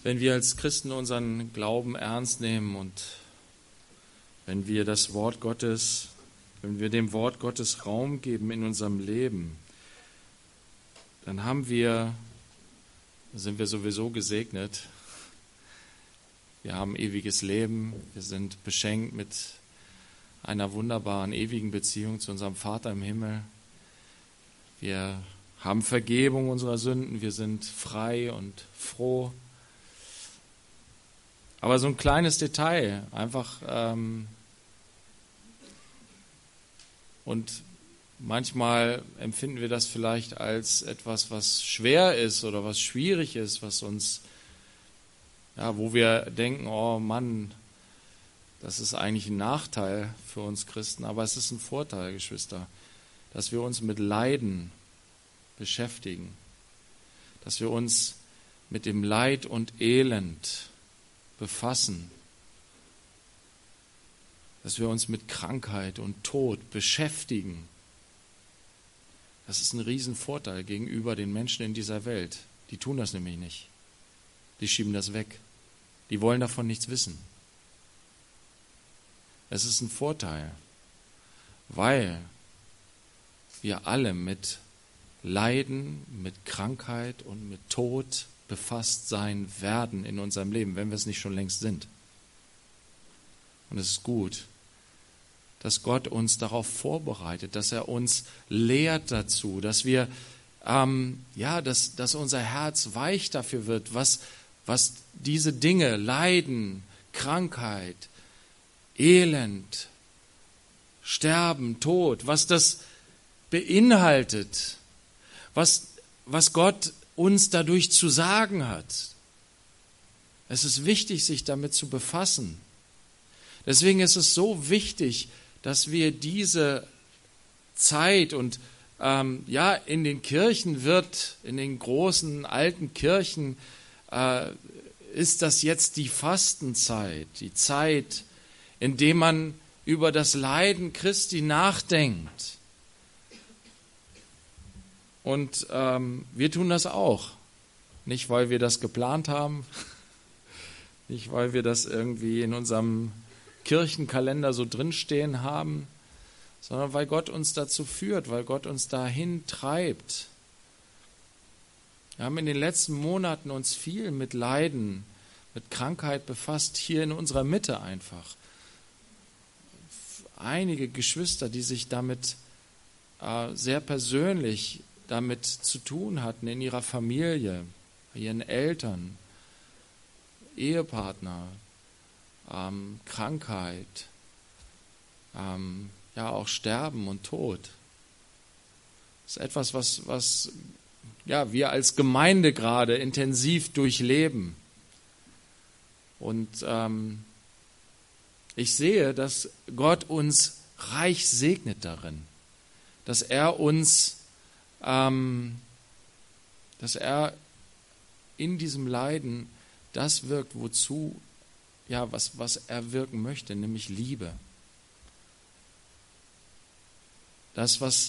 Wenn wir als Christen unseren Glauben ernst nehmen und wenn wir wenn wir dem Wort Gottes Raum geben in unserem Leben, dann sind wir sowieso gesegnet. Wir haben ewiges Leben, wir sind beschenkt mit einer wunderbaren, ewigen Beziehung zu unserem Vater im Himmel. Wir haben Vergebung unserer Sünden, wir sind frei und froh. Aber so ein kleines Detail, einfach und manchmal empfinden wir das vielleicht als etwas, was schwer ist oder was schwierig ist, was uns, wo wir denken, oh Mann, das ist eigentlich ein Nachteil für uns Christen, aber es ist ein Vorteil, Geschwister, dass wir uns mit Leiden beschäftigen, dass wir uns mit dem Leid und Elend befassen, dass wir uns mit Krankheit und Tod beschäftigen. Das ist ein Riesenvorteil gegenüber den Menschen in dieser Welt. Die tun das nämlich nicht. Die schieben das weg. Die wollen davon nichts wissen. Es ist ein Vorteil, weil wir alle mit Leiden, mit Krankheit und mit Tod befasst sein werden in unserem Leben, wenn wir es nicht schon längst sind. Und es ist gut, dass Gott uns darauf vorbereitet, dass er uns lehrt dazu, dass wir, dass unser Herz weich dafür wird, was diese Dinge, Leiden, Krankheit, Elend, Sterben, Tod, was das beinhaltet, was Gott uns dadurch zu sagen hat. Es ist wichtig, sich damit zu befassen. Deswegen ist es so wichtig, dass wir diese Zeit und in den Kirchen in den großen alten Kirchen ist das jetzt die Fastenzeit, die Zeit, in der man über das Leiden Christi nachdenkt. Und wir tun das auch. Nicht, weil wir das geplant haben, nicht, weil wir das irgendwie in unserem Kirchenkalender so drinstehen haben, sondern weil Gott uns dazu führt, weil Gott uns dahin treibt. Wir haben in den letzten Monaten uns viel mit Leiden, mit Krankheit befasst, hier in unserer Mitte einfach. Einige Geschwister, die sich damit sehr persönlich damit zu tun hatten in ihrer Familie, ihren Eltern, Ehepartner, Krankheit, auch Sterben und Tod. Das ist etwas, was wir als Gemeinde gerade intensiv durchleben. Und ich sehe, dass Gott uns reich segnet darin, dass er uns, dass er in diesem Leiden das wirkt, was er wirken möchte, nämlich Liebe. Das, was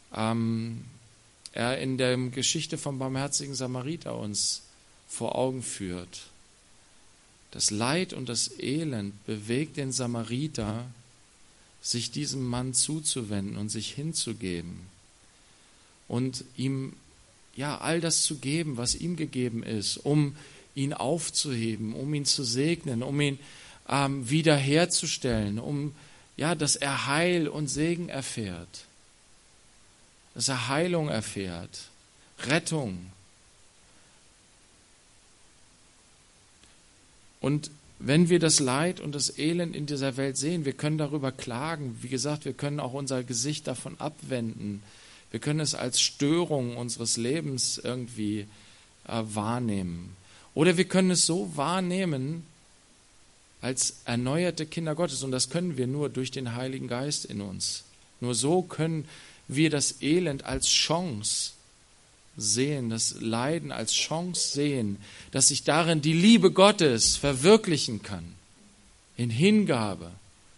er in der Geschichte vom barmherzigen Samariter uns vor Augen führt. Das Leid und das Elend bewegt den Samariter, sich diesem Mann zuzuwenden und sich hinzugeben und ihm all das zu geben, was ihm gegeben ist, um ihn aufzuheben, um ihn zu segnen, um ihn wiederherzustellen, dass er Heil und Segen erfährt, dass er Heilung erfährt, Rettung. Und wenn wir das Leid und das Elend in dieser Welt sehen, wir können darüber klagen. Wie gesagt, wir können auch unser Gesicht davon abwenden. Wir können es als Störung unseres Lebens irgendwie wahrnehmen. Oder wir können es so wahrnehmen als erneuerte Kinder Gottes. Und das können wir nur durch den Heiligen Geist in uns. Nur so können wir das Elend als Chance sehen, das Leiden als Chance sehen, dass sich darin die Liebe Gottes verwirklichen kann, in Hingabe,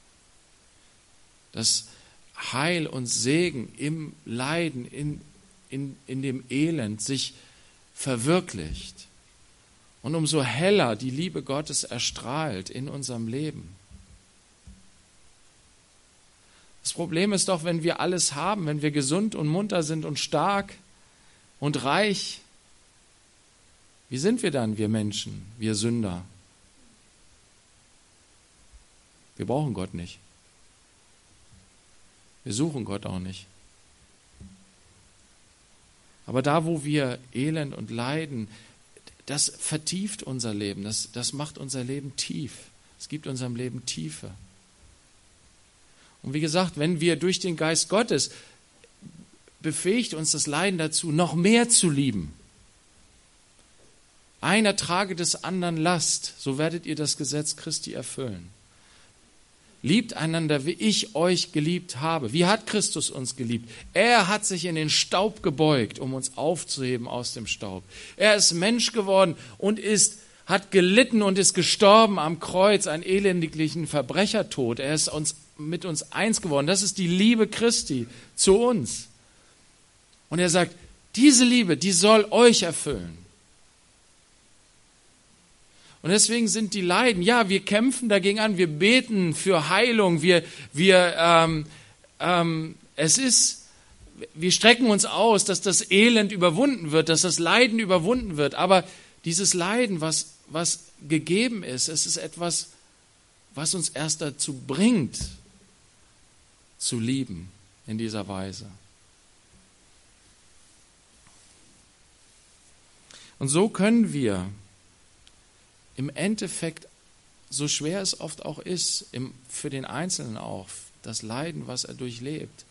dass Heil und Segen im Leiden, in dem Elend sich verwirklicht und umso heller die Liebe Gottes erstrahlt in unserem Leben. Das Problem ist doch, wenn wir alles haben, wenn wir gesund und munter sind und stark und reich, wie sind wir dann, wir Menschen, wir Sünder? Wir brauchen Gott nicht. Wir suchen Gott auch nicht. Aber da, wo wir Elend und Leiden, das vertieft unser Leben, das macht unser Leben tief. Es gibt unserem Leben Tiefe. Und wie gesagt, wenn wir durch den Geist Gottes befähigt uns das Leiden dazu, noch mehr zu lieben. Einer trage des anderen Last, so werdet ihr das Gesetz Christi erfüllen. Liebt einander, wie ich euch geliebt habe. Wie hat Christus uns geliebt? Er hat sich in den Staub gebeugt, um uns aufzuheben aus dem Staub. Er ist Mensch geworden und hat gelitten und ist gestorben am Kreuz, einen elendiglichen Verbrechertod. Er ist mit uns eins geworden. Das ist die Liebe Christi zu uns. Und er sagt, diese Liebe, die soll euch erfüllen. Und deswegen sind die Leiden, ja, wir kämpfen dagegen an, wir beten für Heilung, wir strecken uns aus, dass das Elend überwunden wird, dass das Leiden überwunden wird. Aber dieses Leiden, was gegeben ist, es ist etwas, was uns erst dazu bringt, zu lieben in dieser Weise. Und so können wir im Endeffekt, so schwer es oft auch ist, für den Einzelnen auch, das Leiden, was er durchlebt,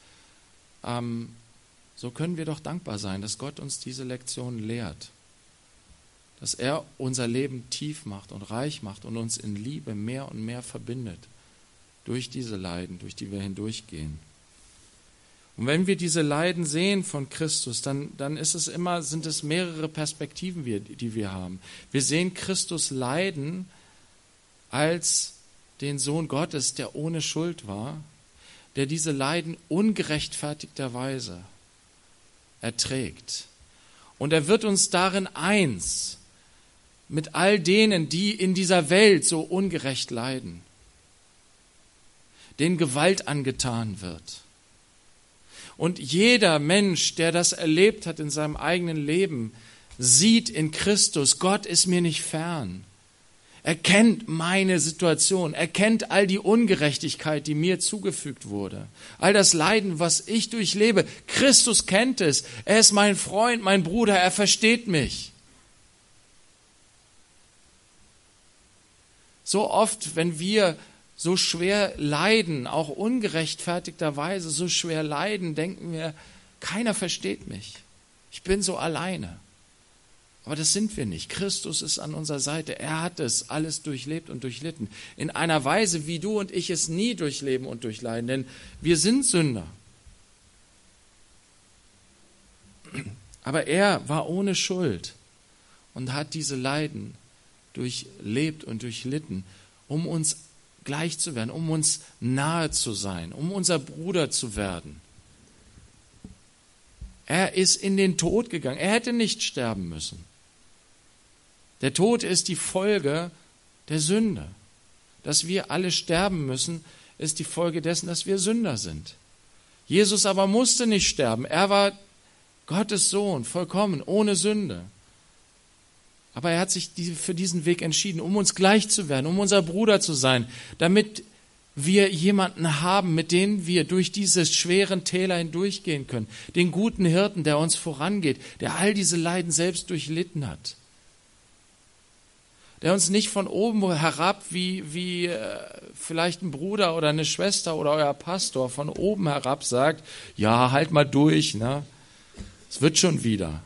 so können wir doch dankbar sein, dass Gott uns diese Lektion lehrt, dass er unser Leben tief macht und reich macht und uns in Liebe mehr und mehr verbindet, durch diese Leiden, durch die wir hindurchgehen. Und wenn wir diese Leiden sehen von Christus, dann sind es mehrere Perspektiven, die wir haben. Wir sehen Christus leiden als den Sohn Gottes, der ohne Schuld war, der diese Leiden ungerechtfertigterweise erträgt. Und er wird uns darin eins mit all denen, die in dieser Welt so ungerecht leiden, denen Gewalt angetan wird. Und jeder Mensch, der das erlebt hat in seinem eigenen Leben, sieht in Christus, Gott ist mir nicht fern. Er kennt meine Situation, er kennt all die Ungerechtigkeit, die mir zugefügt wurde. All das Leiden, was ich durchlebe. Christus kennt es. Er ist mein Freund, mein Bruder, er versteht mich. So oft, wenn wir so schwer leiden, auch ungerechtfertigterweise so schwer leiden, denken wir, keiner versteht mich. Ich bin so alleine. Aber das sind wir nicht. Christus ist an unserer Seite. Er hat es alles durchlebt und durchlitten. In einer Weise, wie du und ich es nie durchleben und durchleiden. Denn wir sind Sünder. Aber er war ohne Schuld und hat diese Leiden durchlebt und durchlitten, um uns gleich zu werden, um uns nahe zu sein, um unser Bruder zu werden. Er ist in den Tod gegangen. Er hätte nicht sterben müssen. Der Tod ist die Folge der Sünde. Dass wir alle sterben müssen, ist die Folge dessen, dass wir Sünder sind. Jesus aber musste nicht sterben. Er war Gottes Sohn, vollkommen, ohne Sünde. Aber er hat sich für diesen Weg entschieden, um uns gleich zu werden, um unser Bruder zu sein, damit wir jemanden haben, mit dem wir durch diese schweren Täler hindurchgehen können. Den guten Hirten, der uns vorangeht, der all diese Leiden selbst durchlitten hat. Der uns nicht von oben herab, wie vielleicht ein Bruder oder eine Schwester oder euer Pastor von oben herab sagt, ja, halt mal durch, ne? Es wird schon wieder.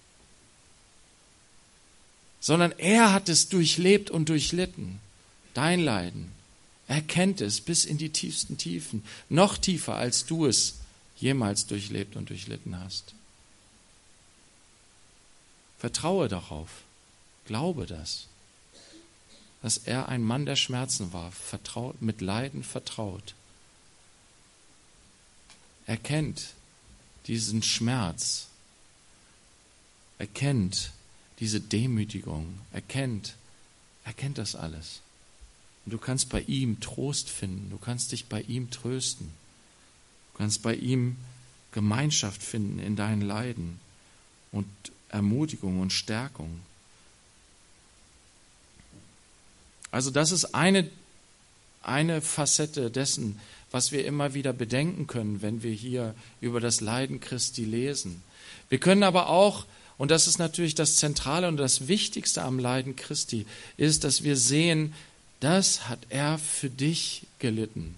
Sondern er hat es durchlebt und durchlitten. Dein Leiden. Er kennt es bis in die tiefsten Tiefen. Noch tiefer, als du es jemals durchlebt und durchlitten hast. Vertraue darauf. Glaube das. Dass er ein Mann der Schmerzen war. Vertraut, mit Leiden vertraut. Er kennt diesen Schmerz. Er kennt diese Demütigung, erkennt das alles. Und du kannst bei ihm Trost finden, du kannst dich bei ihm trösten, du kannst bei ihm Gemeinschaft finden in deinen Leiden und Ermutigung und Stärkung. Also das ist eine Facette dessen, was wir immer wieder bedenken können, wenn wir hier über das Leiden Christi lesen. Wir können aber auch, und das ist natürlich das Zentrale und das Wichtigste am Leiden Christi, ist, dass wir sehen, das hat er für dich gelitten.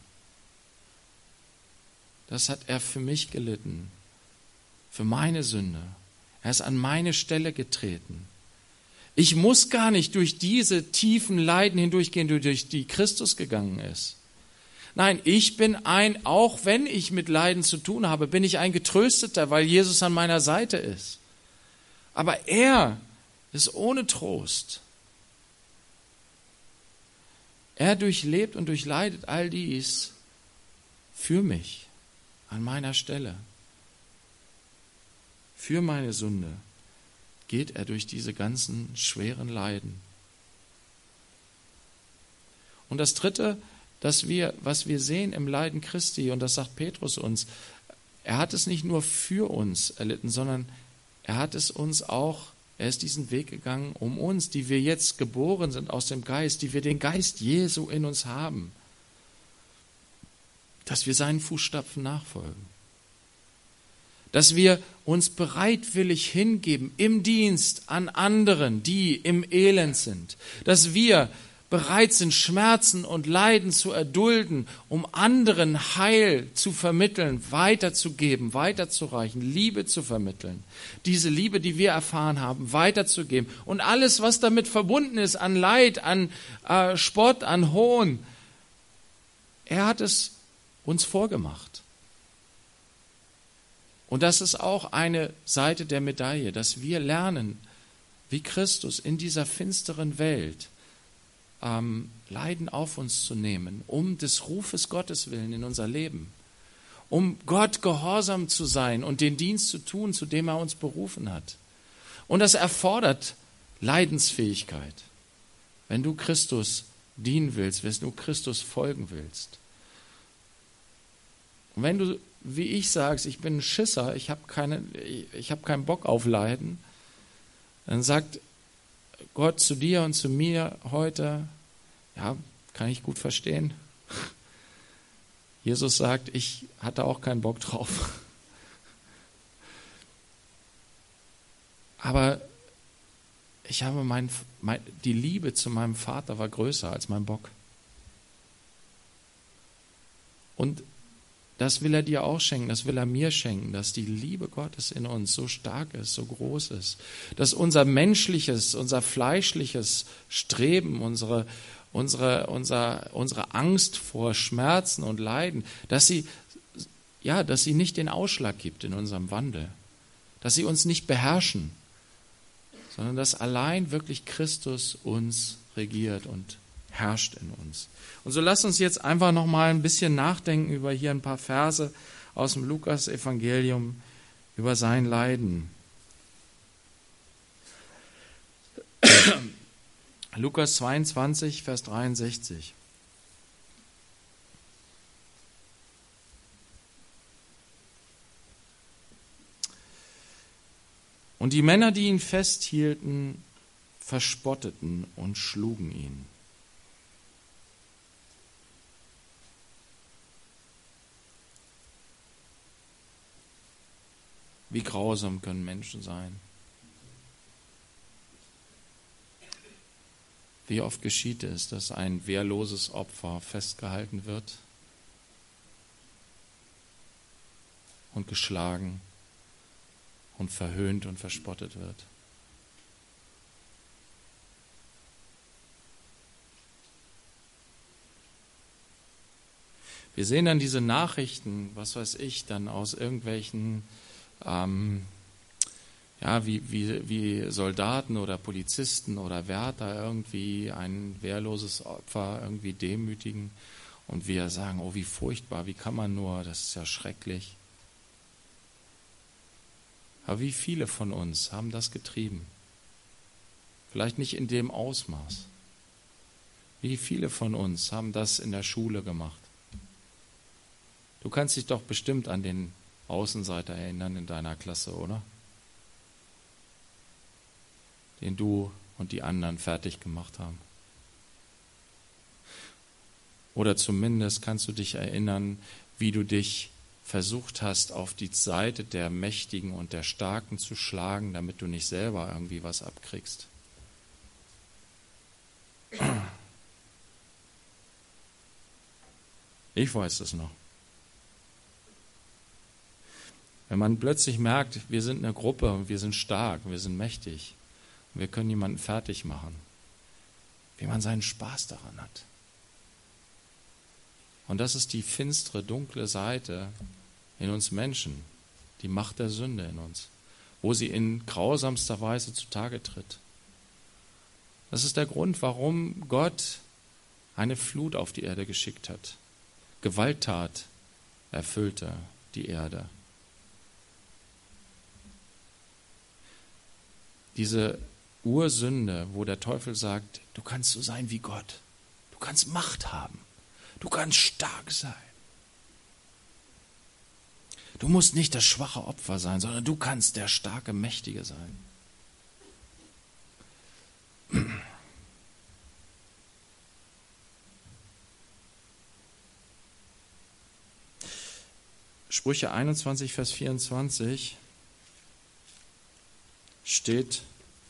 Das hat er für mich gelitten, für meine Sünde. Er ist an meine Stelle getreten. Ich muss gar nicht durch diese tiefen Leiden hindurchgehen, durch die Christus gegangen ist. Nein, ich bin auch wenn ich mit Leiden zu tun habe, bin ich ein Getrösteter, weil Jesus an meiner Seite ist. Aber er ist ohne Trost. Er durchlebt und durchleidet all dies für mich, an meiner Stelle. Für meine Sünde geht er durch diese ganzen schweren Leiden. Und das Dritte, was wir sehen im Leiden Christi, und das sagt Petrus uns, er hat es nicht nur für uns erlitten, sondern er ist diesen Weg gegangen, um uns, die wir jetzt geboren sind aus dem Geist, die wir den Geist Jesu in uns haben, dass wir seinen Fußstapfen nachfolgen. Dass wir uns bereitwillig hingeben im Dienst an anderen, die im Elend sind. Dass wir bereit sind, Schmerzen und Leiden zu erdulden, um anderen Heil zu vermitteln, weiterzugeben, weiterzureichen, Liebe zu vermitteln. Diese Liebe, die wir erfahren haben, weiterzugeben. Und alles, was damit verbunden ist, an Leid, an Spott, an Hohn, er hat es uns vorgemacht. Und das ist auch eine Seite der Medaille, dass wir lernen, wie Christus in dieser finsteren Welt Leiden auf uns zu nehmen, um des Rufes Gottes willen in unser Leben, um Gott gehorsam zu sein und den Dienst zu tun, zu dem er uns berufen hat. Und das erfordert Leidensfähigkeit, wenn du Christus dienen willst, wenn du Christus folgen willst. Und wenn du, wie ich sagst, ich bin ein Schisser, ich habe keinen Bock auf Leiden, dann sagt Gott zu dir und zu mir heute, ja, kann ich gut verstehen. Jesus sagt, ich hatte auch keinen Bock drauf. Aber ich habe die Liebe zu meinem Vater war größer als mein Bock. Und das will er dir auch schenken, das will er mir schenken, dass die Liebe Gottes in uns so stark ist, so groß ist, dass unser menschliches, unser fleischliches Streben, unsere Angst vor Schmerzen und Leiden, dass sie nicht den Ausschlag gibt in unserem Wandel, dass sie uns nicht beherrschen, sondern dass allein wirklich Christus uns regiert und herrscht in uns. Und so lasst uns jetzt einfach noch mal ein bisschen nachdenken über hier ein paar Verse aus dem Lukas-Evangelium über sein Leiden. Lukas 22, Vers 63. Und die Männer, die ihn festhielten, verspotteten und schlugen ihn. Wie grausam können Menschen sein? Wie oft geschieht es, dass ein wehrloses Opfer festgehalten wird und geschlagen und verhöhnt und verspottet wird? Wir sehen dann diese Nachrichten, was weiß ich, dann aus irgendwelchen wie Soldaten oder Polizisten oder Wärter irgendwie ein wehrloses Opfer irgendwie demütigen und wir sagen, oh wie furchtbar, wie kann man nur, das ist ja schrecklich. Aber wie viele von uns haben das getrieben? Vielleicht nicht in dem Ausmaß. Wie viele von uns haben das in der Schule gemacht? Du kannst dich doch bestimmt an den Außenseiter erinnern in deiner Klasse, oder? Den du und die anderen fertig gemacht haben. Oder zumindest kannst du dich erinnern, wie du dich versucht hast, auf die Seite der Mächtigen und der Starken zu schlagen, damit du nicht selber irgendwie was abkriegst. Ich weiß es noch. Wenn man plötzlich merkt, wir sind eine Gruppe und wir sind stark, wir sind mächtig und wir können jemanden fertig machen, wie man seinen Spaß daran hat. Und das ist die finstere, dunkle Seite in uns Menschen, die Macht der Sünde in uns, wo sie in grausamster Weise zutage tritt. Das ist der Grund, warum Gott eine Flut auf die Erde geschickt hat. Gewalttat erfüllte die Erde. Diese Ursünde, wo der Teufel sagt, du kannst so sein wie Gott, du kannst Macht haben, du kannst stark sein. Du musst nicht das schwache Opfer sein, sondern du kannst der starke, mächtige sein. Sprüche 21, Vers 24 steht,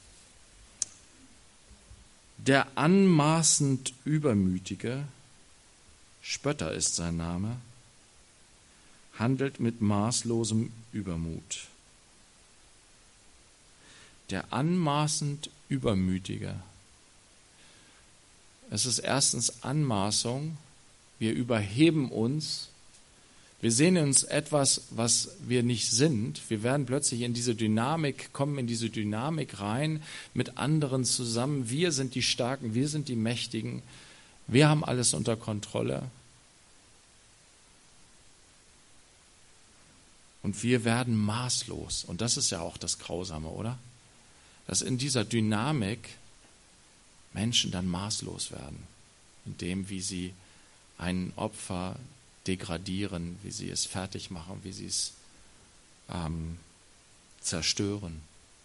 der anmaßend Übermütige, Spötter ist sein Name, handelt mit maßlosem Übermut. Der anmaßend Übermütige. Es ist erstens Anmaßung, wir überheben uns, wir sehen in uns etwas, was wir nicht sind. Wir werden plötzlich in diese Dynamik, kommen in diese Dynamik rein, mit anderen zusammen. Wir sind die Starken, wir sind die Mächtigen. Wir haben alles unter Kontrolle. Und wir werden maßlos. Und das ist ja auch das Grausame, oder? Dass in dieser Dynamik Menschen dann maßlos werden. In dem, wie sie ein Opfer degradieren, wie sie es fertig machen, wie sie es zerstören.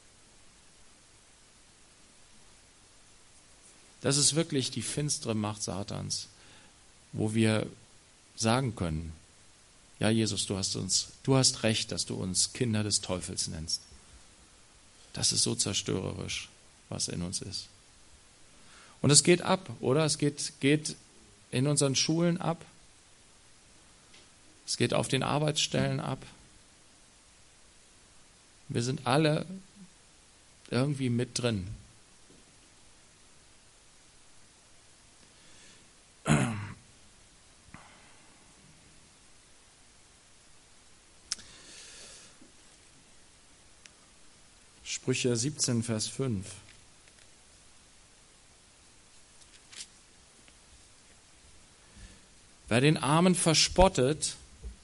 Das ist wirklich die finstere Macht Satans, wo wir sagen können, ja Jesus, du hast recht, dass du uns Kinder des Teufels nennst. Das ist so zerstörerisch, was in uns ist. Und es geht ab, oder? Es geht in unseren Schulen ab. Es geht auf den Arbeitsstellen ab. Wir sind alle irgendwie mit drin. Sprüche 17, Vers 5. Wer den Armen verspottet,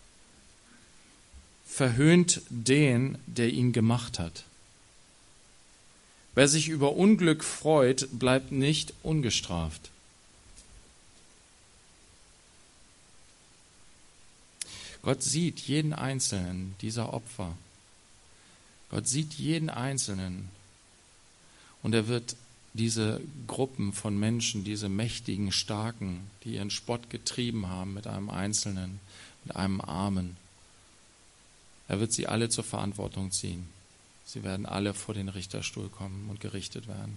verhöhnt den, der ihn gemacht hat. Wer sich über Unglück freut, bleibt nicht ungestraft. Gott sieht jeden einzelnen dieser Opfer. Gott sieht jeden Einzelnen. Und er wird diese Gruppen von Menschen, diese mächtigen, starken, die ihren Spott getrieben haben mit einem Einzelnen, mit einem Armen, er wird sie alle zur Verantwortung ziehen. Sie werden alle vor den Richterstuhl kommen und gerichtet werden.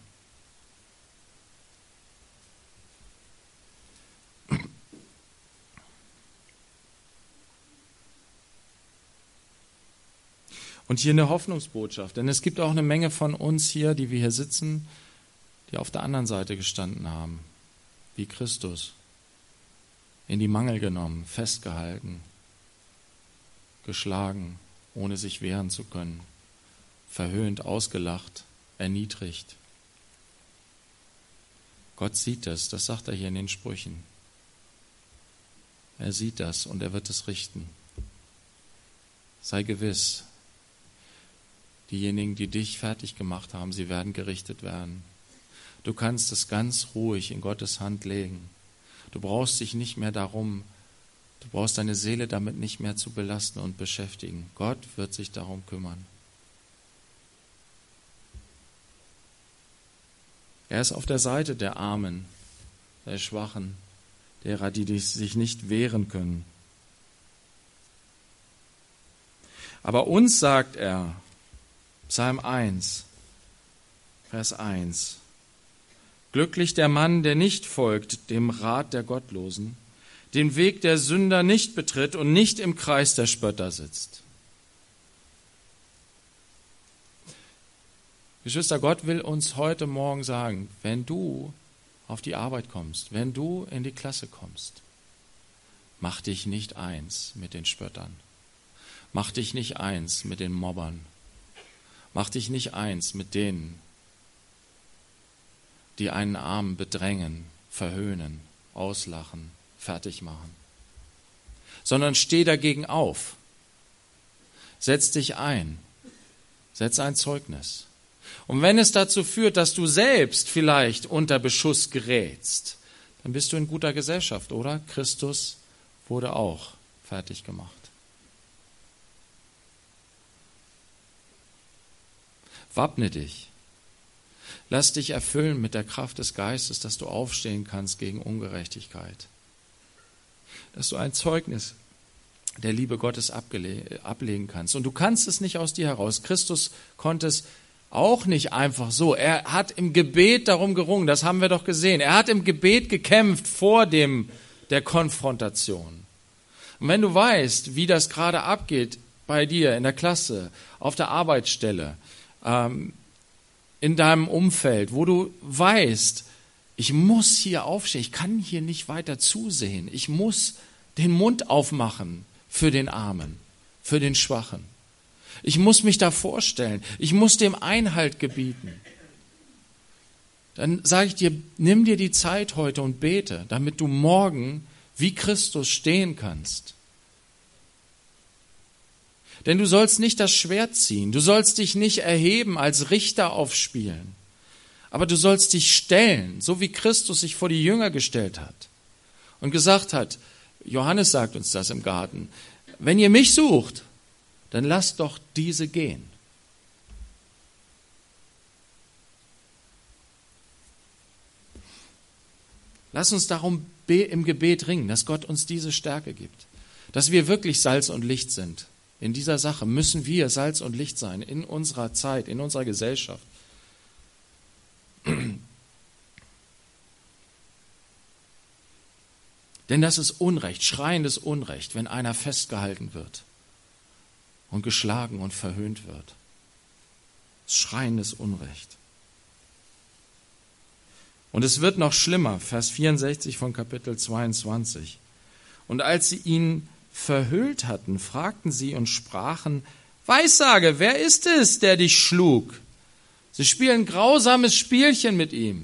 Und hier eine Hoffnungsbotschaft, denn es gibt auch eine Menge von uns hier, die wir hier sitzen, die auf der anderen Seite gestanden haben, wie Christus, in die Mangel genommen, festgehalten, geschlagen, ohne sich wehren zu können, verhöhnt, ausgelacht, erniedrigt. Gott sieht das sagt er hier in den Sprüchen. Er sieht das und er wird es richten. Sei gewiss, diejenigen, die dich fertig gemacht haben, sie werden gerichtet werden. Du kannst es ganz ruhig in Gottes Hand legen. Du brauchst dich nicht mehr darum, du brauchst deine Seele damit nicht mehr zu belasten und beschäftigen. Gott wird sich darum kümmern. Er ist auf der Seite der Armen, der Schwachen, derer, die sich nicht wehren können. Aber uns sagt er, Psalm 1, Vers 1, glücklich der Mann, der nicht folgt dem Rat der Gottlosen, den Weg der Sünder nicht betritt und nicht im Kreis der Spötter sitzt. Geschwister, Gott will uns heute Morgen sagen, wenn du auf die Arbeit kommst, wenn du in die Klasse kommst, mach dich nicht eins mit den Spöttern. Mach dich nicht eins mit den Mobbern. Mach dich nicht eins mit denen, die einen Armen bedrängen, verhöhnen, auslachen, fertig machen. Sondern steh dagegen auf. Setz dich ein. Setz ein Zeugnis. Und wenn es dazu führt, dass du selbst vielleicht unter Beschuss gerätst, dann bist du in guter Gesellschaft, oder? Christus wurde auch fertig gemacht. Wappne dich. Lass dich erfüllen mit der Kraft des Geistes, dass du aufstehen kannst gegen Ungerechtigkeit. Dass du ein Zeugnis der Liebe Gottes ablegen kannst. Und du kannst es nicht aus dir heraus. Christus konnte es auch nicht einfach so. Er hat im Gebet darum gerungen, das haben wir doch gesehen. Er hat im Gebet gekämpft vor der Konfrontation. Und wenn du weißt, wie das gerade abgeht bei dir in der Klasse, auf der Arbeitsstelle, in deinem Umfeld, wo du weißt, ich muss hier aufstehen, ich kann hier nicht weiter zusehen, ich muss den Mund aufmachen für den Armen, für den Schwachen. Ich muss mich da vorstellen, ich muss dem Einhalt gebieten. Dann sage ich dir, nimm dir die Zeit heute und bete, damit du morgen wie Christus stehen kannst. Denn du sollst nicht das Schwert ziehen, du sollst dich nicht erheben, als Richter aufspielen, aber du sollst dich stellen, so wie Christus sich vor die Jünger gestellt hat und gesagt hat, Johannes sagt uns das im Garten, wenn ihr mich sucht, dann lasst doch diese gehen. Lass uns darum im Gebet ringen, dass Gott uns diese Stärke gibt, dass wir wirklich Salz und Licht sind. In dieser Sache müssen wir Salz und Licht sein, in unserer Zeit, in unserer Gesellschaft. Denn das ist Unrecht, schreiendes Unrecht, wenn einer festgehalten wird und geschlagen und verhöhnt wird. Schreiendes Unrecht. Und es wird noch schlimmer, Vers 64 von Kapitel 22. Und als sie ihn verhüllt hatten, fragten sie und sprachen, Weissage, wer ist es, der dich schlug? Sie spielen ein grausames Spielchen mit ihm.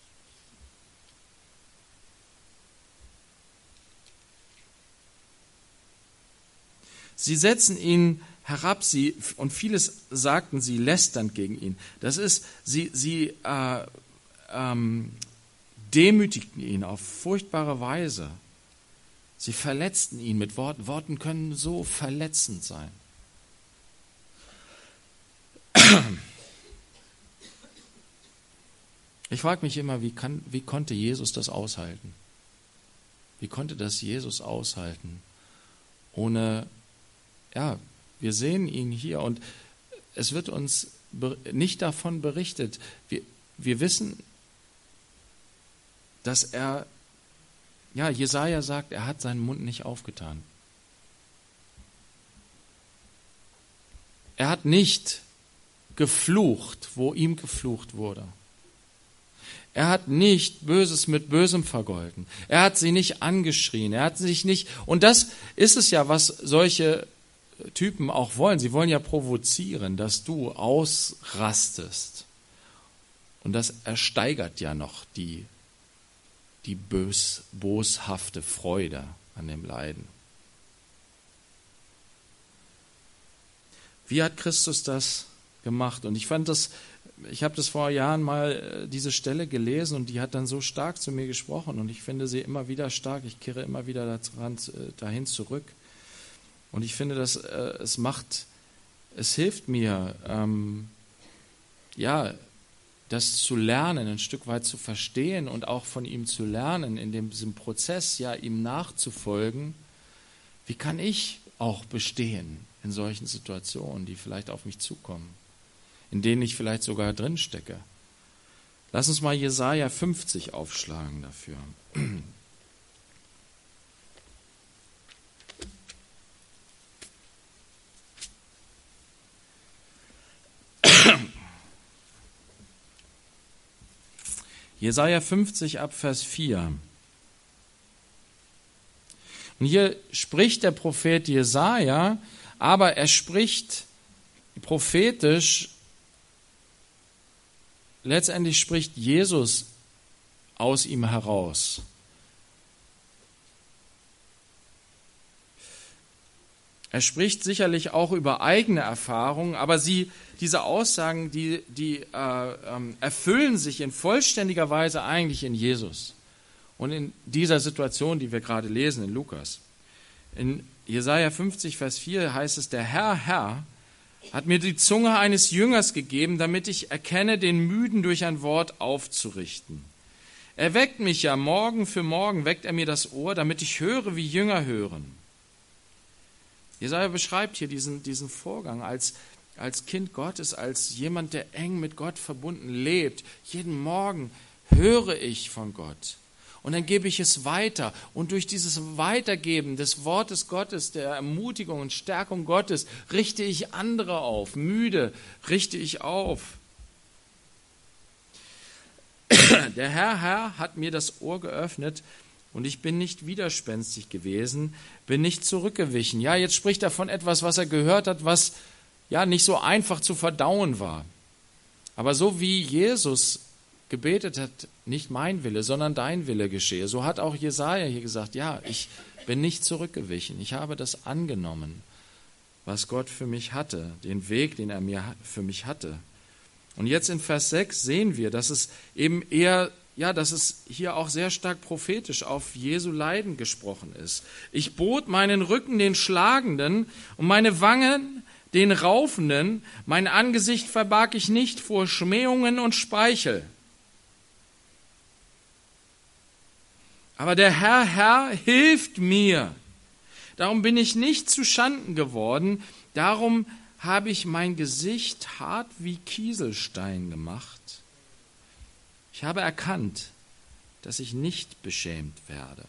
Sie setzen ihn herab, und vieles sagten sie lästernd gegen ihn. Das ist, sie demütigten ihn auf furchtbare Weise. Sie verletzten ihn mit Worten. Worten können so verletzend sein. Ich frage mich immer, wie konnte Jesus das aushalten? Wie konnte das Jesus aushalten? Ohne, wir sehen ihn hier und es wird uns nicht davon berichtet. Wir wissen, dass Jesaja sagt, er hat seinen Mund nicht aufgetan. Er hat nicht geflucht, wo ihm geflucht wurde. Er hat nicht Böses mit Bösem vergolten. Er hat sie nicht angeschrien. Er hat sich nicht, und das ist es ja, was solche Typen auch wollen. Sie wollen ja provozieren, dass du ausrastest. Und das ersteigert ja noch die boshafte Freude an dem Leiden. Wie hat Christus das gemacht? Und ich fand das ich habe das vor Jahren mal diese Stelle gelesen und die hat dann so stark zu mir gesprochen und ich finde sie immer wieder stark. Ich kehre immer wieder dahin zurück und ich finde, dass es hilft mir, das zu lernen, ein Stück weit zu verstehen und auch von ihm zu lernen, in diesem Prozess, ihm nachzufolgen. Wie kann ich auch bestehen in solchen Situationen, die vielleicht auf mich zukommen, in denen ich vielleicht sogar drin stecke? Lass uns mal Jesaja 50 aufschlagen dafür. Jesaja 50 ab Vers 4. Und hier spricht der Prophet Jesaja, aber er spricht prophetisch, letztendlich spricht Jesus aus ihm heraus. Er spricht sicherlich auch über eigene Erfahrungen, aber diese Aussagen, die erfüllen sich in vollständiger Weise eigentlich in Jesus. Und in dieser Situation, die wir gerade lesen in Lukas. In Jesaja 50, Vers 4 heißt es, der Herr hat mir die Zunge eines Jüngers gegeben, damit ich erkenne, den Müden durch ein Wort aufzurichten. Er weckt mich ja, Morgen für Morgen weckt er mir das Ohr, damit ich höre, wie Jünger hören. Jesaja beschreibt hier diesen Vorgang als Kind Gottes, als jemand, der eng mit Gott verbunden lebt. Jeden Morgen höre ich von Gott und dann gebe ich es weiter. Und durch dieses Weitergeben des Wortes Gottes, der Ermutigung und Stärkung Gottes, richte ich andere auf. Müde richte ich auf. Der Herr hat mir das Ohr geöffnet, und ich bin nicht widerspenstig gewesen, bin nicht zurückgewichen. Ja, jetzt spricht er von etwas, was er gehört hat, was nicht so einfach zu verdauen war. Aber so wie Jesus gebetet hat, nicht mein Wille, sondern dein Wille geschehe, so hat auch Jesaja hier gesagt, ich bin nicht zurückgewichen. Ich habe das angenommen, was Gott für mich hatte, den Weg, den er für mich hatte. Und jetzt in Vers 6 sehen wir, dass es eben dass es hier auch sehr stark prophetisch auf Jesu Leiden gesprochen ist. Ich bot meinen Rücken den Schlagenden und meine Wangen den Raufenden, mein Angesicht verbarg ich nicht vor Schmähungen und Speichel. Aber der Herr hilft mir. Darum bin ich nicht zu Schanden geworden, darum habe ich mein Gesicht hart wie Kieselstein gemacht. Ich habe erkannt, dass ich nicht beschämt werde.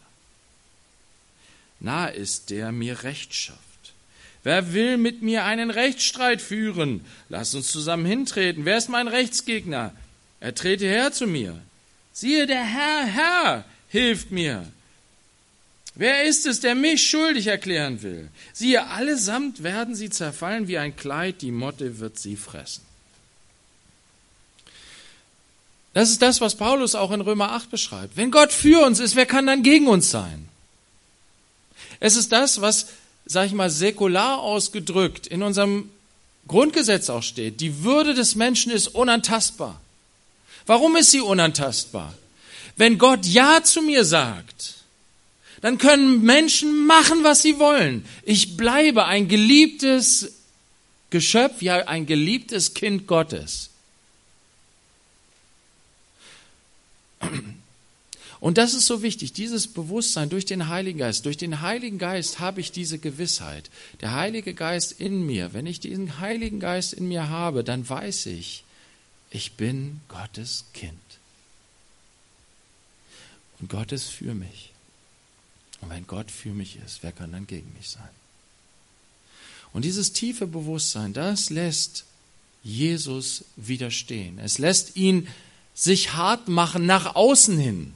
Nahe ist der mir Recht schafft. Wer will mit mir einen Rechtsstreit führen? Lasst uns zusammen hintreten. Wer ist mein Rechtsgegner? Er trete her zu mir. Siehe, der Herr hilft mir. Wer ist es, der mich schuldig erklären will? Siehe, allesamt werden sie zerfallen wie ein Kleid, die Motte wird sie fressen. Das ist das, was Paulus auch in Römer 8 beschreibt. Wenn Gott für uns ist, wer kann dann gegen uns sein? Es ist das, was, säkular ausgedrückt in unserem Grundgesetz auch steht. Die Würde des Menschen ist unantastbar. Warum ist sie unantastbar? Wenn Gott Ja zu mir sagt, dann können Menschen machen, was sie wollen. Ich bleibe ein geliebtes Geschöpf, ein geliebtes Kind Gottes. Und das ist so wichtig, dieses Bewusstsein durch den Heiligen Geist. Durch den Heiligen Geist habe ich diese Gewissheit. Der Heilige Geist in mir, wenn ich diesen Heiligen Geist in mir habe, dann weiß ich, ich bin Gottes Kind. Und Gott ist für mich. Und wenn Gott für mich ist, wer kann dann gegen mich sein? Und dieses tiefe Bewusstsein, das lässt Jesus widerstehen. Es lässt ihn sich hart machen nach außen hin.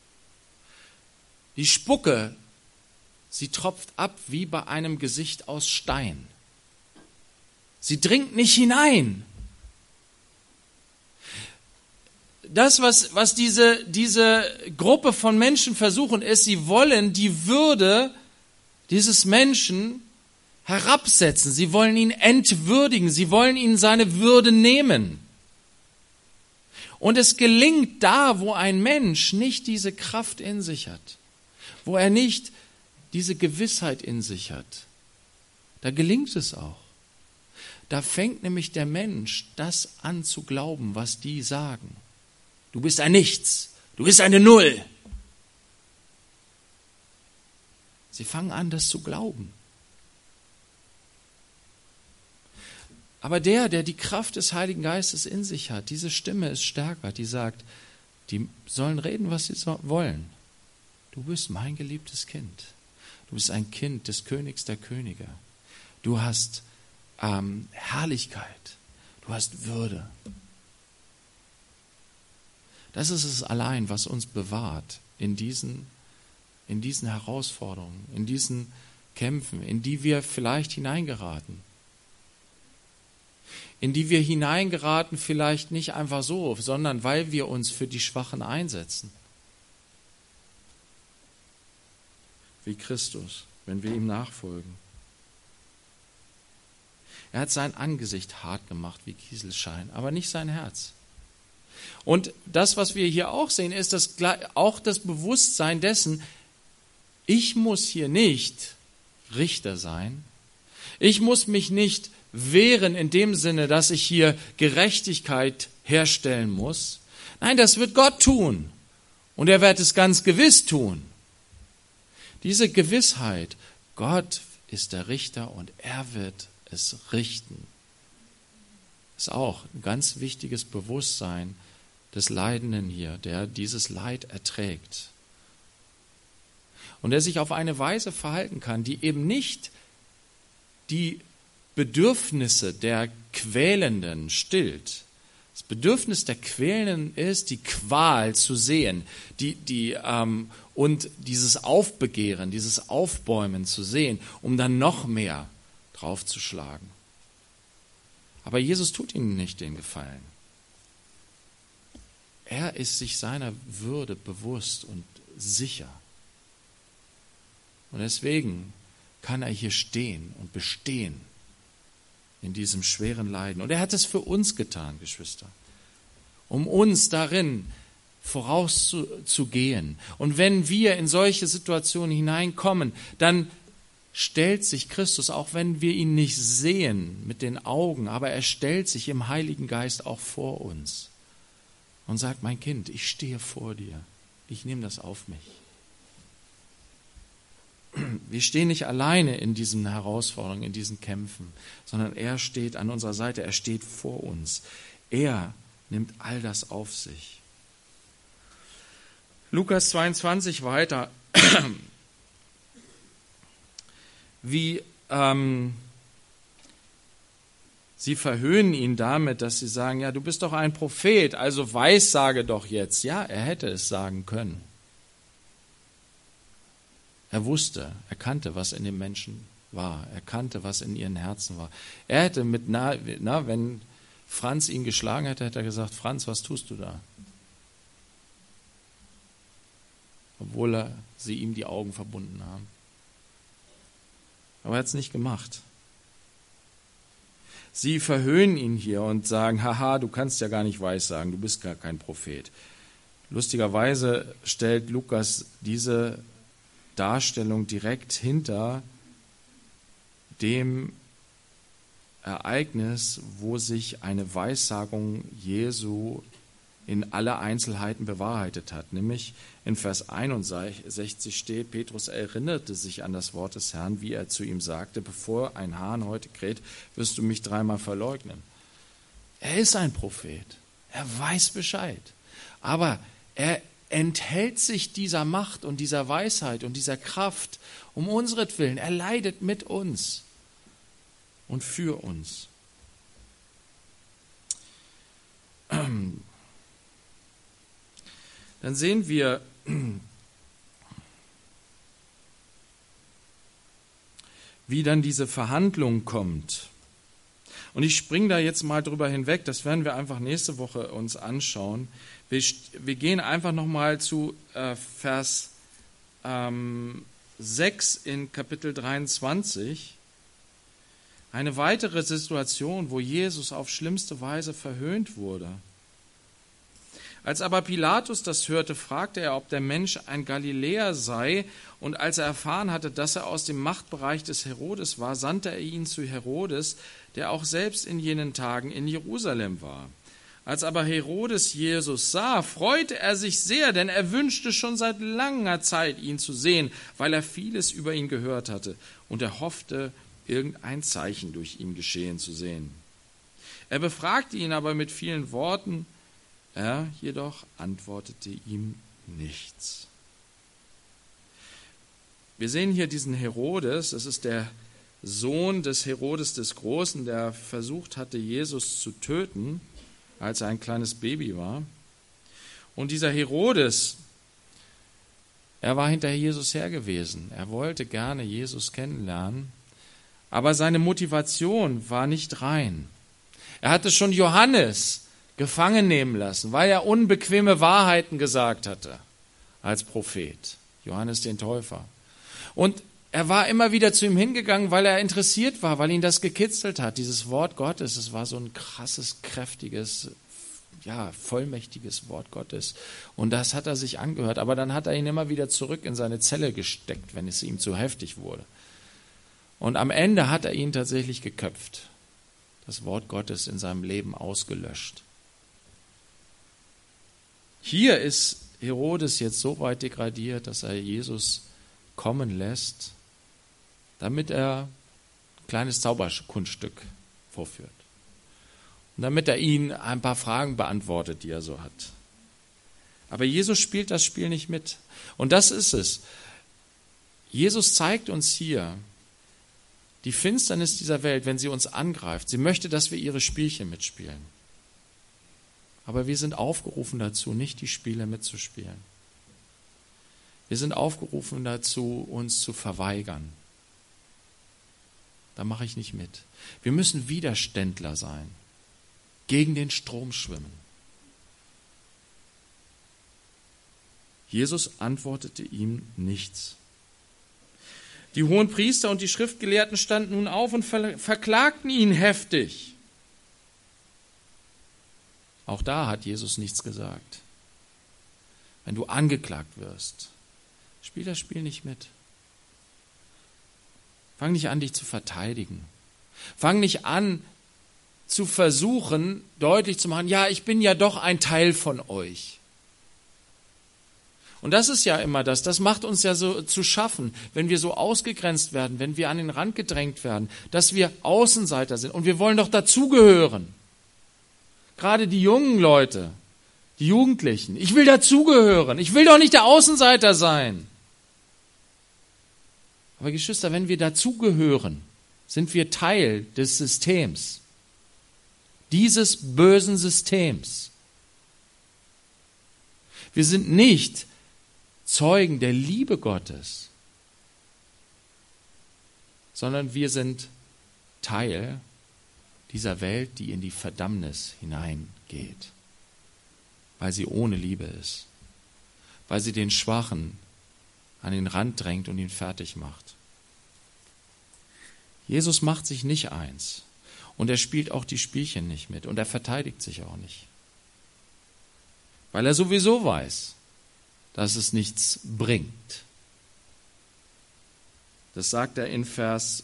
Die Spucke, sie tropft ab wie bei einem Gesicht aus Stein. Sie dringt nicht hinein. Das, was diese Gruppe von Menschen versuchen, ist, sie wollen die Würde dieses Menschen herabsetzen. Sie wollen ihn entwürdigen. Sie wollen ihn seine Würde nehmen. Und es gelingt da, wo ein Mensch nicht diese Kraft in sich hat, wo er nicht diese Gewissheit in sich hat, da gelingt es auch. Da fängt nämlich der Mensch das an zu glauben, was die sagen. Du bist ein Nichts, du bist eine Null. Sie fangen an, das zu glauben. Aber der die Kraft des Heiligen Geistes in sich hat, diese Stimme ist stärker, die sagt, die sollen reden, was sie wollen. Du bist mein geliebtes Kind. Du bist ein Kind des Königs der Könige. Du hast Herrlichkeit. Du hast Würde. Das ist es allein, was uns bewahrt in diesen Herausforderungen, in diesen Kämpfen, in die wir vielleicht hineingeraten. In die wir hineingeraten vielleicht nicht einfach so, sondern weil wir uns für die Schwachen einsetzen. Wie Christus, wenn wir ihm nachfolgen. Er hat sein Angesicht hart gemacht wie Kieselstein, aber nicht sein Herz. Und das, was wir hier auch sehen, ist auch das Bewusstsein dessen, ich muss hier nicht Richter sein. Ich muss mich nicht wehren in dem Sinne, dass ich hier Gerechtigkeit herstellen muss. Nein, das wird Gott tun. Und er wird es ganz gewiss tun. Diese Gewissheit, Gott ist der Richter und er wird es richten, ist auch ein ganz wichtiges Bewusstsein des Leidenden hier, der dieses Leid erträgt. Und der sich auf eine Weise verhalten kann, die eben nicht die Bedürfnisse der Quälenden stillt. Das Bedürfnis der Quälenden ist, die Qual zu sehen, und dieses Aufbegehren, dieses Aufbäumen zu sehen, um dann noch mehr draufzuschlagen. Aber Jesus tut ihnen nicht den Gefallen. Er ist sich seiner Würde bewusst und sicher. Und deswegen kann er hier stehen und bestehen in diesem schweren Leiden. Und er hat es für uns getan, Geschwister, um uns darin vorauszugehen. Und wenn wir in solche Situationen hineinkommen, dann stellt sich Christus, auch wenn wir ihn nicht sehen mit den Augen, aber er stellt sich im Heiligen Geist auch vor uns und sagt, mein Kind, ich stehe vor dir, ich nehme das auf mich. Wir stehen nicht alleine in diesen Herausforderungen, in diesen Kämpfen, sondern er steht an unserer Seite, er steht vor uns. Er nimmt all das auf sich. Lukas 22 weiter. Wie sie verhöhnen ihn damit, dass sie sagen, ja, du bist doch ein Prophet, also weissage doch jetzt. Ja, er hätte es sagen können. Er wusste, er kannte, was in den Menschen war. Er kannte, was in ihren Herzen war. Er hätte wenn Franz ihn geschlagen hätte, hätte er gesagt, Franz, was tust du da? Obwohl sie ihm die Augen verbunden haben. Aber er hat es nicht gemacht. Sie verhöhnen ihn hier und sagen, haha, du kannst ja gar nicht weissagen, du bist gar kein Prophet. Lustigerweise stellt Lukas diese Darstellung direkt hinter dem Ereignis, wo sich eine Weissagung Jesu in alle Einzelheiten bewahrheitet hat. Nämlich in Vers 61 steht, Petrus erinnerte sich an das Wort des Herrn, wie er zu ihm sagte, bevor ein Hahn heute kräht, wirst du mich 3-mal verleugnen. Er ist ein Prophet. Er weiß Bescheid. Aber er enthält sich dieser Macht und dieser Weisheit und dieser Kraft um unseretwillen. Er leidet mit uns und für uns. Dann sehen wir, wie dann diese Verhandlung kommt. Und ich springe da jetzt mal drüber hinweg, das werden wir einfach nächste Woche uns anschauen. Wir gehen einfach nochmal zu Vers 6 in Kapitel 23. Eine weitere Situation, wo Jesus auf schlimmste Weise verhöhnt wurde. Als aber Pilatus das hörte, fragte er, ob der Mensch ein Galiläer sei. Und als er erfahren hatte, dass er aus dem Machtbereich des Herodes war, sandte er ihn zu Herodes, der auch selbst in jenen Tagen in Jerusalem war. Als aber Herodes Jesus sah, freute er sich sehr, denn er wünschte schon seit langer Zeit, ihn zu sehen, weil er vieles über ihn gehört hatte. Und er hoffte, irgendein Zeichen durch ihn geschehen zu sehen. Er befragte ihn aber mit vielen Worten, er jedoch antwortete ihm nichts. Wir sehen hier diesen Herodes, das ist der Sohn des Herodes des Großen, der versucht hatte, Jesus zu töten, als er ein kleines Baby war. Und dieser Herodes, er war hinter Jesus her gewesen. Er wollte gerne Jesus kennenlernen, aber seine Motivation war nicht rein. Er hatte schon Johannes gefangen nehmen lassen, weil er unbequeme Wahrheiten gesagt hatte als Prophet, Johannes den Täufer. Und er war immer wieder zu ihm hingegangen, weil er interessiert war, weil ihn das gekitzelt hat, dieses Wort Gottes. Es war so ein krasses, kräftiges, vollmächtiges Wort Gottes. Und das hat er sich angehört. Aber dann hat er ihn immer wieder zurück in seine Zelle gesteckt, wenn es ihm zu heftig wurde. Und am Ende hat er ihn tatsächlich geköpft, das Wort Gottes in seinem Leben ausgelöscht. Hier ist Herodes jetzt so weit degradiert, dass er Jesus kommen lässt, damit er ein kleines Zauberkunststück vorführt. Und damit er ihn ein paar Fragen beantwortet, die er so hat. Aber Jesus spielt das Spiel nicht mit. Und das ist es. Jesus zeigt uns hier die Finsternis dieser Welt, wenn sie uns angreift. Sie möchte, dass wir ihre Spielchen mitspielen. Aber wir sind aufgerufen dazu, nicht die Spiele mitzuspielen. Wir sind aufgerufen dazu, uns zu verweigern. Da mache ich nicht mit. Wir müssen Widerständler sein, gegen den Strom schwimmen. Jesus antwortete ihm nichts. Die Hohenpriester und die Schriftgelehrten standen nun auf und verklagten ihn heftig. Auch da hat Jesus nichts gesagt. Wenn du angeklagt wirst, spiel das Spiel nicht mit. Fang nicht an, dich zu verteidigen. Fang nicht an, zu versuchen, deutlich zu machen, ja, ich bin ja doch ein Teil von euch. Und das ist ja immer das macht uns ja so zu schaffen, wenn wir so ausgegrenzt werden, wenn wir an den Rand gedrängt werden, dass wir Außenseiter sind und wir wollen doch dazugehören. Gerade die jungen Leute, die Jugendlichen. Ich will dazugehören. Ich will doch nicht der Außenseiter sein. Aber Geschwister, wenn wir dazugehören, sind wir Teil des Systems. Dieses bösen Systems. Wir sind nicht Zeugen der Liebe Gottes, sondern wir sind Teil dieser Welt, die in die Verdammnis hineingeht, weil sie ohne Liebe ist, weil sie den Schwachen an den Rand drängt und ihn fertig macht. Jesus macht sich nicht eins und er spielt auch die Spielchen nicht mit und er verteidigt sich auch nicht, weil er sowieso weiß, dass es nichts bringt. Das sagt er in Vers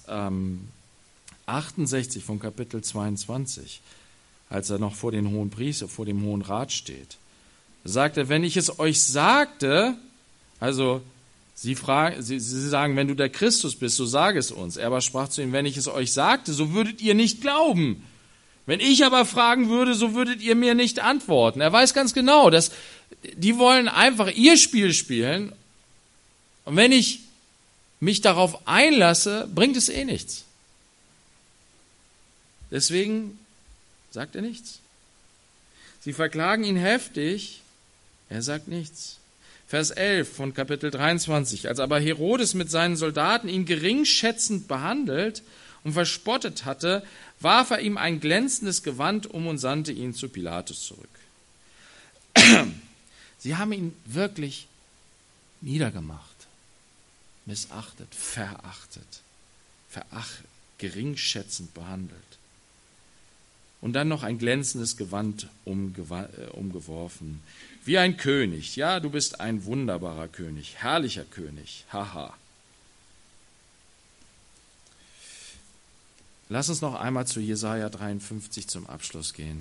68 von Kapitel 22, als er noch vor den Hohenpriester, vor dem Hohen Rat steht. Da sagt er, wenn ich es euch sagte, also sie sagen, wenn du der Christus bist, so sage es uns. Er aber sprach zu ihnen, wenn ich es euch sagte, so würdet ihr nicht glauben. Wenn ich aber fragen würde, so würdet ihr mir nicht antworten. Er weiß ganz genau, dass die wollen einfach ihr Spiel spielen. Und wenn ich mich darauf einlasse, bringt es eh nichts. Deswegen sagt er nichts. Sie verklagen ihn heftig, er sagt nichts. Vers 11 von Kapitel 23. Als aber Herodes mit seinen Soldaten ihn geringschätzend behandelt und verspottet hatte, warf er ihm ein glänzendes Gewand um und sandte ihn zu Pilatus zurück. Sie haben ihn wirklich niedergemacht, missachtet, verachtet, geringschätzend behandelt. und dann noch ein glänzendes Gewand umgeworfen. Wie ein König. Ja, du bist ein wunderbarer König, herrlicher König. Haha. Lass uns noch einmal zu Jesaja 53 zum Abschluss gehen.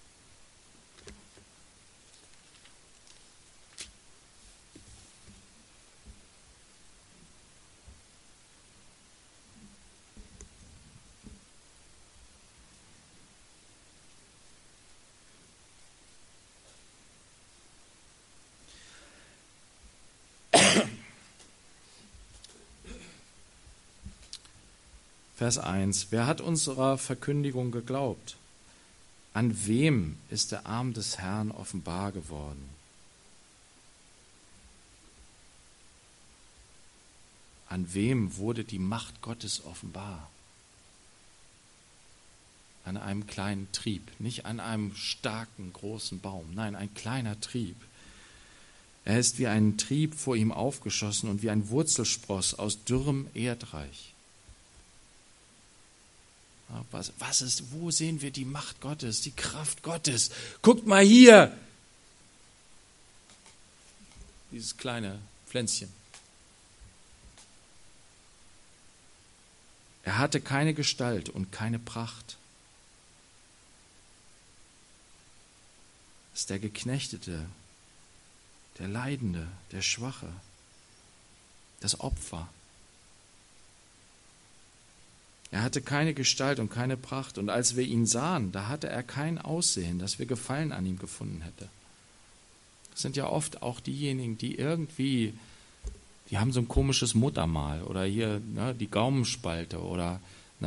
Vers 1. Wer hat unserer Verkündigung geglaubt? An wem ist der Arm des Herrn offenbar geworden? An wem wurde die Macht Gottes offenbar? An einem kleinen Trieb, nicht an einem starken, großen Baum, nein, ein kleiner Trieb. Er ist wie ein Trieb vor ihm aufgeschossen und wie ein Wurzelspross aus dürrem Erdreich. Wo sehen wir die Macht Gottes, die Kraft Gottes? Guckt mal hier! Dieses kleine Pflänzchen. Er hatte keine Gestalt und keine Pracht. Das ist der Geknechtete, der Leidende, der Schwache, das Opfer. Er hatte keine Gestalt und keine Pracht, und als wir ihn sahen, da hatte er kein Aussehen, dass wir Gefallen an ihm gefunden hätten. Das sind ja oft auch diejenigen, die irgendwie, die haben so ein komisches Muttermal oder hier die Gaumenspalte oder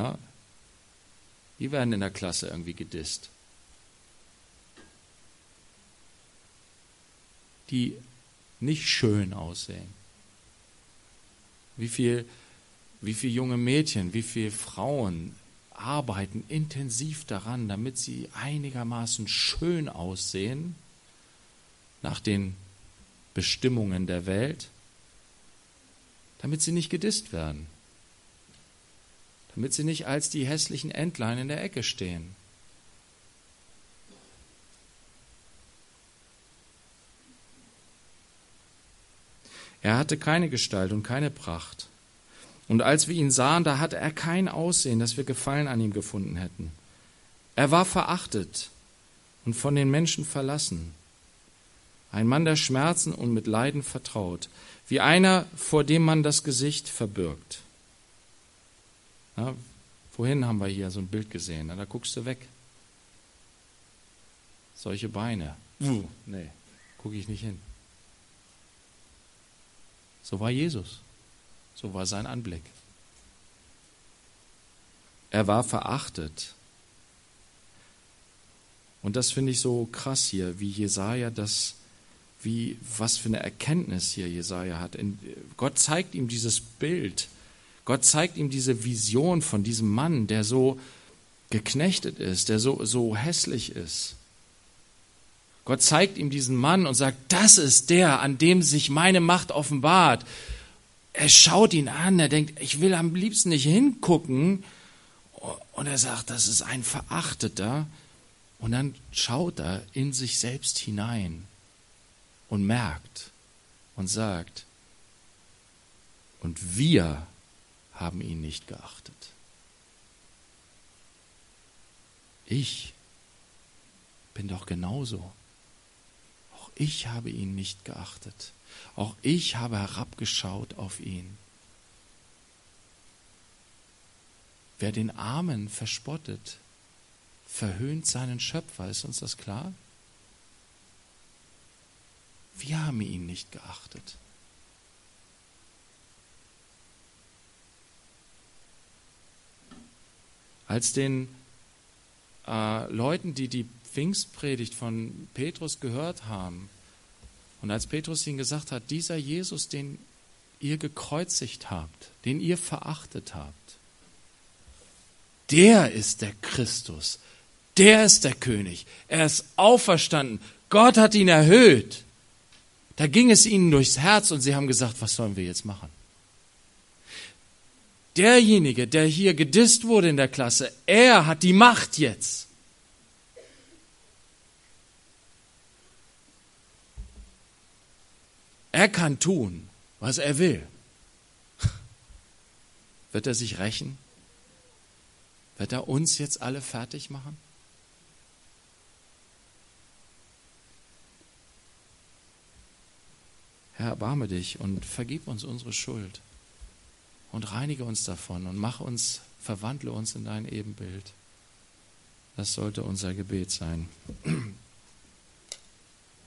die werden in der Klasse irgendwie gedisst. Die nicht schön aussehen. Wie viele junge Mädchen, wie viele Frauen arbeiten intensiv daran, damit sie einigermaßen schön aussehen, nach den Bestimmungen der Welt, damit sie nicht gedisst werden, damit sie nicht als die hässlichen Entlein in der Ecke stehen. Er hatte keine Gestalt und keine Pracht. Und als wir ihn sahen, da hatte er kein Aussehen, dass wir Gefallen an ihm gefunden hätten. Er war verachtet und von den Menschen verlassen. Ein Mann der Schmerzen und mit Leiden vertraut, wie einer, vor dem man das Gesicht verbirgt. Vorhin haben wir hier so ein Bild gesehen, da guckst du weg. Solche Beine. Nee, gucke ich nicht hin. So war Jesus. So war sein Anblick. Er war verachtet. Und das finde ich so krass hier, wie Jesaja was für eine Erkenntnis hier Jesaja hat. Gott zeigt ihm dieses Bild. Gott zeigt ihm diese Vision von diesem Mann, der so geknechtet ist, der so hässlich ist. Gott zeigt ihm diesen Mann und sagt, das ist der, an dem sich meine Macht offenbart. Er schaut ihn an, er denkt, ich will am liebsten nicht hingucken. Und er sagt, das ist ein Verachteter. Und dann schaut er in sich selbst hinein und merkt und sagt, und wir haben ihn nicht geachtet. Ich bin doch genauso. Auch ich habe ihn nicht geachtet. Auch ich habe herabgeschaut auf ihn. Wer den Armen verspottet, verhöhnt seinen Schöpfer. Ist uns das klar? Wir haben ihn nicht geachtet. Als den Leuten, die die Pfingstpredigt von Petrus gehört haben, und als Petrus ihnen gesagt hat, dieser Jesus, den ihr gekreuzigt habt, den ihr verachtet habt, der ist der Christus, der ist der König, er ist auferstanden, Gott hat ihn erhöht. Da ging es ihnen durchs Herz und sie haben gesagt, was sollen wir jetzt machen? Derjenige, der hier gedisst wurde in der Klasse, er hat die Macht jetzt. Er kann tun, was er will. Wird er sich rächen? Wird er uns jetzt alle fertig machen? Herr, erbarme dich und vergib uns unsere Schuld und reinige uns davon und verwandle uns in dein Ebenbild. Das sollte unser Gebet sein.